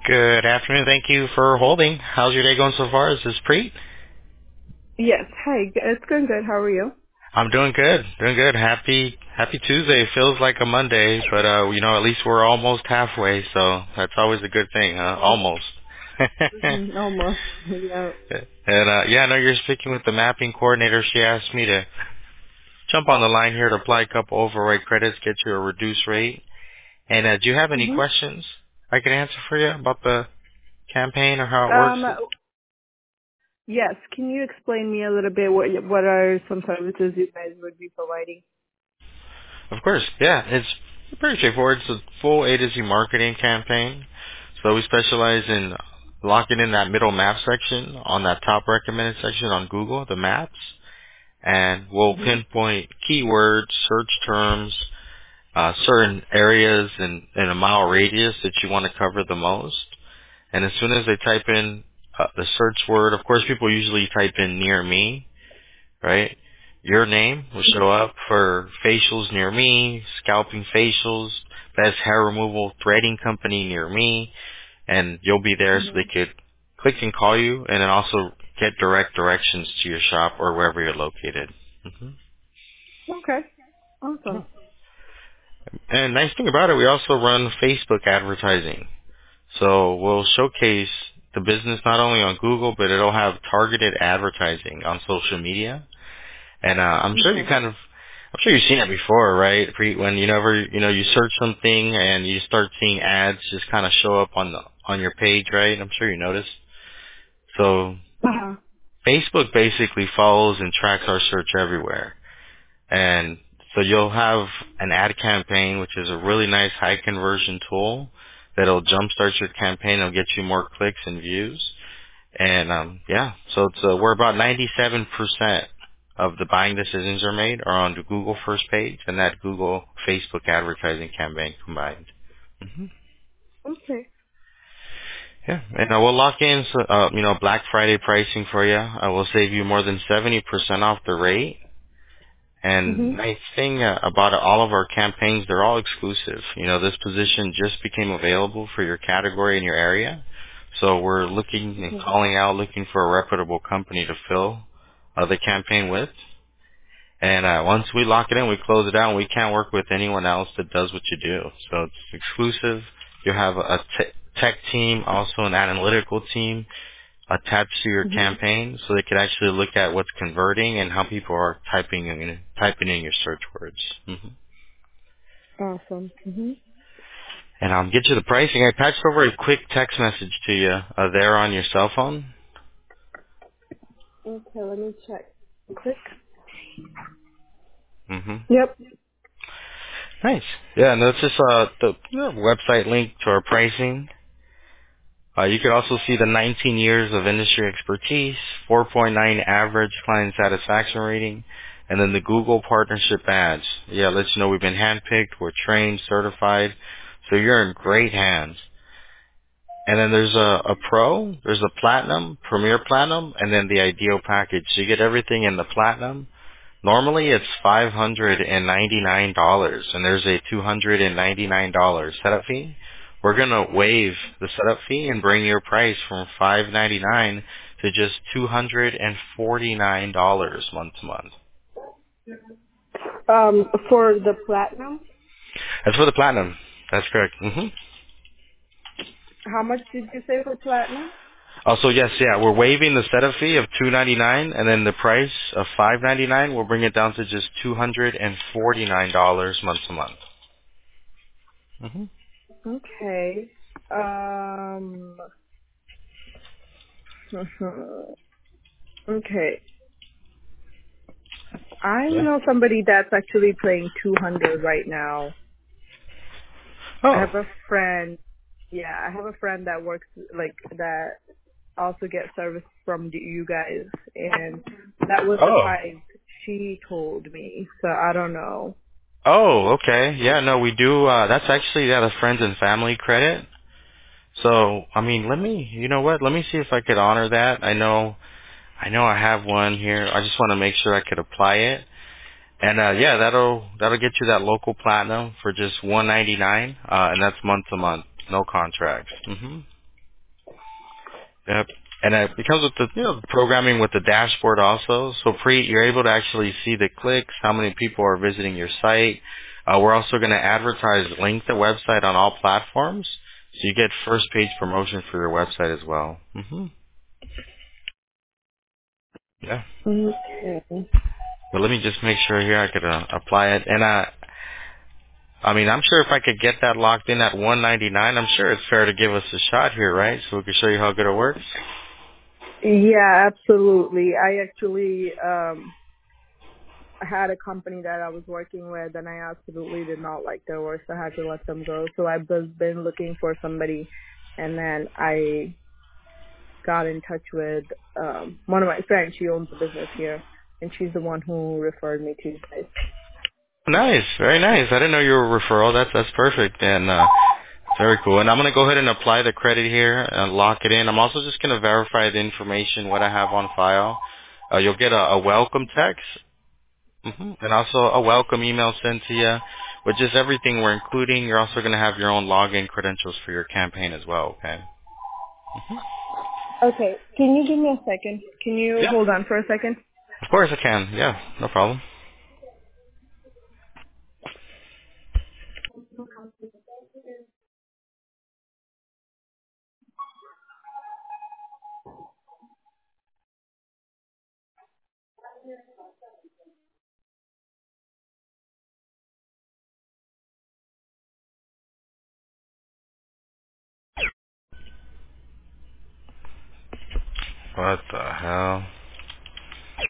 Good afternoon. Thank you for holding. How's your day going so far? Is this Preet? Yes. Hi. It's going good. How are you? I'm doing good. Doing good. Happy Tuesday. It feels like a Monday, but at least we're almost halfway, so that's always a good thing, huh? Almost. Almost. Yeah. And yeah, I know you're speaking with the mapping coordinator. She asked me to jump on the line here to apply a couple override credits, get you a reduced rate. And do you have any Mhm. questions I can answer for you about the campaign or how it works? Um. Yes. Can you explain me a little bit what are some services you guys would be providing? Of course, yeah. It's pretty straightforward. It's a full A to Z marketing campaign. So we specialize in locking in that middle map section on that top recommended section on Google, the maps, and we'll Mhm. pinpoint keywords, search terms, certain areas in a mile radius that you want to cover the most. And as soon as they type in the search word, of course people usually type in near me, right? Your name will show up for facials near me, scalping facials, best hair removal threading company near me, and you'll be there so they Mhm. could click and call you and then also get direct directions to your shop or wherever you're located. hmm Okay. Awesome. And nice thing about it, we also run Facebook advertising. So we'll showcase the business not only on Google, but it'll have targeted advertising on social media. And Okay. I'm sure you've seen it before, right? When you search something and you start seeing ads just kind of show up on your page, right? I'm sure you noticed. So Uh-huh. Facebook basically follows and tracks our search everywhere. And so you'll have an ad campaign, which is a really nice high conversion tool that'll jumpstart your campaign. It'll get you more clicks and views. And yeah, so we're about 97% of the buying decisions are made are on the Google first page and that Google Facebook advertising campaign combined. hmm Okay. Yeah, and we'll lock in Black Friday pricing for you. I will save you more than 70% off the rate. And Mhm. nice thing about all of our campaigns, they're all exclusive. This position just became available for your category in your area. So we're looking and Okay. calling out, looking for a reputable company to fill the campaign with. And once we lock it in, we close it out, and we can't work with anyone else that does what you do. So it's exclusive. You have a tech team, also an analytical team attached to your Mhm. campaign, so they could actually look at what's converting and how people are typing in your search words. Awesome. Mhm. And I'll get you the pricing. I patched over a quick text message to you there on your cell phone. Okay. Let me check. Quick. hmm Yep. Nice. Yeah, and that's just the website link to our pricing. You could also see the 19 years of industry expertise, 4.9 average client satisfaction rating, and then the Google partnership badge. Yeah, lets you know we've been handpicked, we're trained, certified, so you're in great hands. And then there's a pro, there's a platinum, premier platinum, and then the ideal package. So you get everything in the platinum. Normally it's $599, and there's a $299 setup fee. We're gonna waive the setup fee and bring your price from $599 to just $249 month to month. For the platinum, That's for the platinum. That's correct. how much did you say for platinum? Also, yes, yeah, we're waiving the setup fee of $299, and then the price of $599. We'll bring it down to just $249 month to month. Okay. Um. Okay. I Yeah. know somebody that's actually playing 200 right now. I Oh. have a friend. Yeah, I have a friend that works like that. Also gets service from you guys, and that was the Oh. price she told me. So I don't know. Oh, okay. Yeah, no, we do. That's actually the friends and family credit. So, I mean, you know what? Let me see if I could honor that. I have one here. I just want to make sure I could apply it. And yeah, that'll get you that local platinum for just $199, and that's month to month, no contracts. Yep. And it comes with the programming with the dashboard also. So you're able to actually see the clicks, how many people are visiting your site. We're also going to advertise link the website on all platforms, so you get first page promotion for your website as well. Yeah. Okay. But let me just make sure here I could apply it. And I mean, I'm sure if I could get that locked in at 199, I'm sure it's fair to give us a shot here, right? So we can show you how good it works. Yeah, absolutely. I actually had a company that I was working with, and I absolutely did not like their work, so I had to let them go. So I've just been looking for somebody, and then I got in touch with one of my friends. She owns a business here, and she's the one who referred me to you guys. Nice, very nice. I didn't know you were a referral. That's perfect and very cool. And I'm gonna go ahead and apply the credit here and lock it in. I'm also just gonna verify the information what I have on file. You'll get a welcome text, and also a welcome email sent to you with just everything we're including. You're also gonna have your own login credentials for your campaign as well. Okay. Okay, can you give me a second? Can you Yeah. hold on for a second? Of course I can. Yeah, no problem. What the hell?